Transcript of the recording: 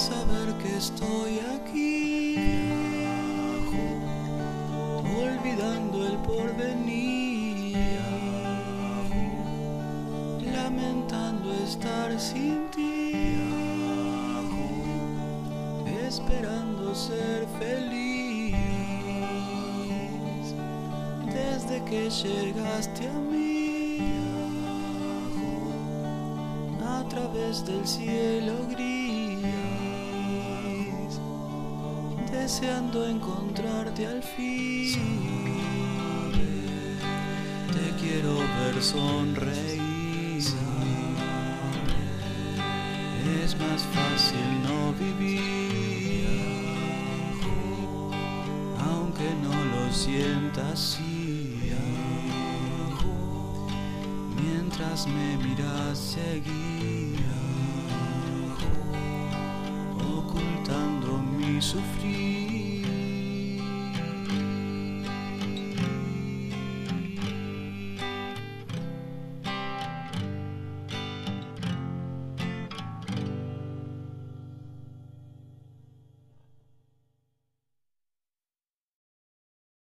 saber que estoy aquí, olvidando el porvenir, lamentando estar sin ti, esperando ser feliz. Desde que llegaste a mí, a través del cielo gris, deseando encontrarte al fin. Te quiero ver sonreír. Es más fácil no vivir, aunque no lo sienta así. Mientras me miras seguir, ocultando mi sufrir.